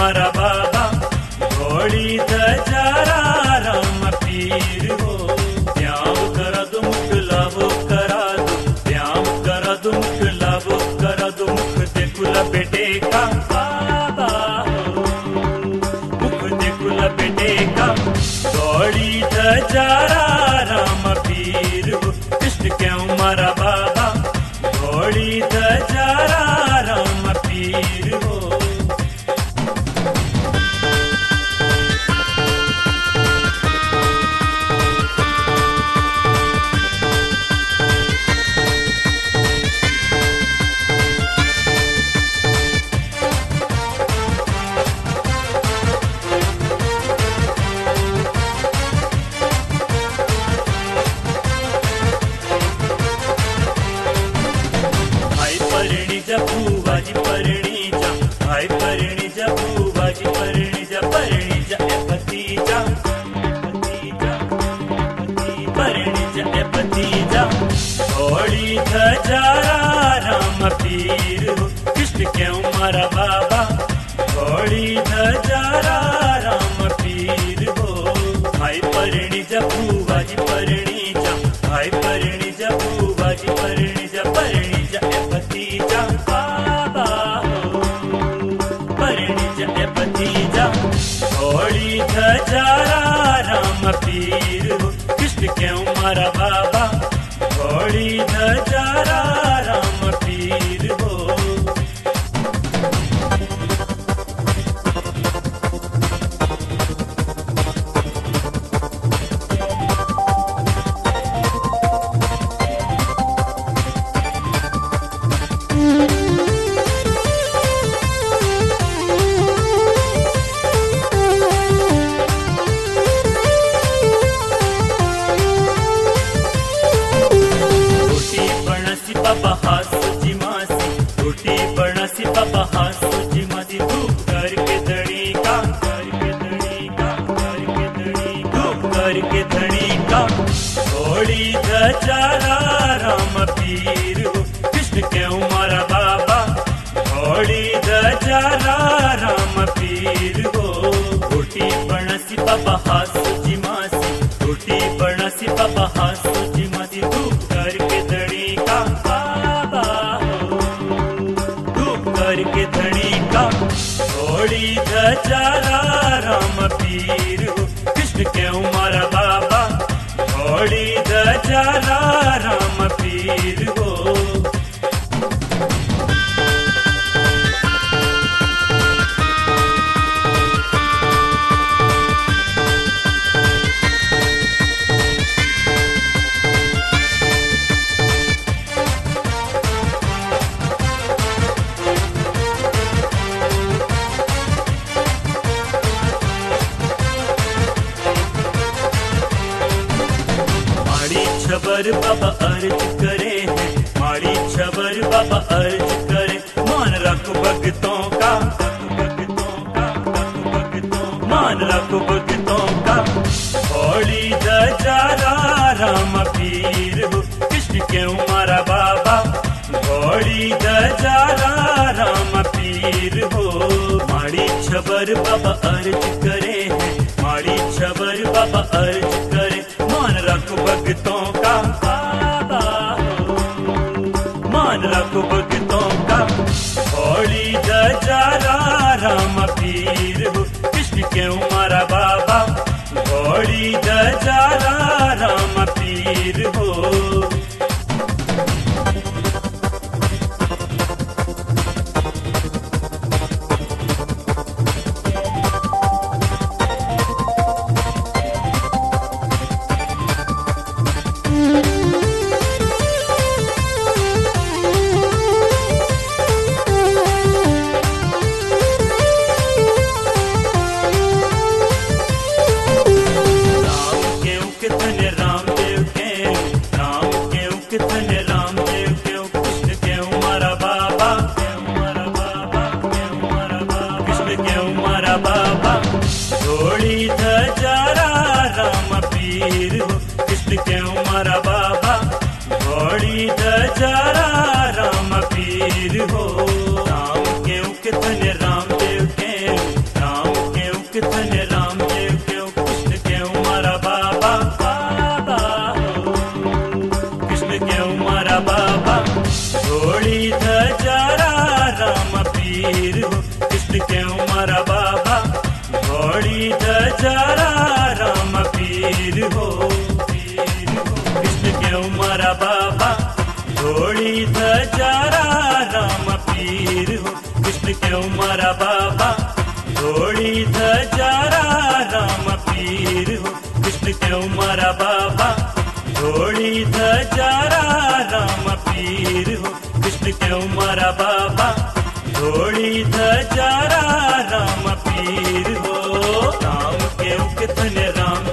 मारा बाबा घोड़ी ध्वजारा राम पीर हो। श्याम करा दो मुख लाभो करा दो, श्याम करा दो मुख लाभो करा दो, मुख देखुला बेटे का बाबा हो, मुख देखुला बेटे का घोड़ी ध्वजारा राम पीर हो। कृष्ण क्यों मारा बाबा घोड़ी ध्वजारा राम पीर हो। भूवाजी परणी जा, भाई परणी जा, भूवाजी परणी जा, परणी जा ए भतीजा, परणी जा ए भतीजा। घोड़ी ध्वजारा राम पीर हो। कृष्ण क्यों मारा बाबा घोड़ी ध्वजारा राम पीर हो। भाई परणी जा, भूवाजी परणी जा, भाई परणी जा, भूवाजी परणी जा, परणी जा ए भतीजा बाबा हो, परणी जा ए भतीजा। घोड़ी ध्वजारा राम पीर हो। कृष्ण क्यों मारा बाबा घोड़ी ध्वजारा राम पीर हो। बाबा हासुजी मासी, रोटी बनासी बाबा हासुजी मासी। धूप करके धनी का, करके धनी का, करके धनी, धूप करके धनी का। घोड़ी ध्वजारा राम पीर हो। कृष्ण क्यों मारा बाबा घोड़ी ध्वजारा राम पीर हो। रोटी बनासी बाबा हासुजी मासी, रोटी बनासी बाबा हासुजी मासी। धूप करके धनी का करके धनी का। घोड़ी ध्वजारा राम पीर हो। कृष्ण क्यों मारा बाबा घोड़ी ध्वजारा राम पीर हो। छबर बाबा अर्ज करे हैं, माड़ी छबर बाबा अर्ज करे। मान रखो भक्तों का, मान रखो भक्तों का। घोड़ी ध्वजारा राम पीर हो। कृष्ण क्यों मारा बाबा घोड़ी ध्वजारा राम पीर हो। माड़ी छबर बाबा अर्ज करे हैं, माड़ी छबर बाबा अर्ज करे। मान रखो भक्तों का बाबा हो, मान रखो भक्तों का। घोड़ी ध्वजारा राम पीर हो। कृष्ण क्यों मारा बाबा घोड़ी ध्वजारा राम पीर हो। राम पीर हो। राम के कितने रामदेव के हो कृष्ण क्यों मारा बाबा घोड़ी धजारा राम पीर हो कृष्ण क्यों मारा बाबा घोड़ी धजारा राम पीर हो कृष्ण क्यों मारा बाबा घोड़ी धजारा राम पीर हो कृष्ण क्यों मारा बाबा घोड़ी धजारा राम पीर हो कृष्ण क्यों मारा बाबा घोड़ी धजारा राम पीर हो राम के उकथन राम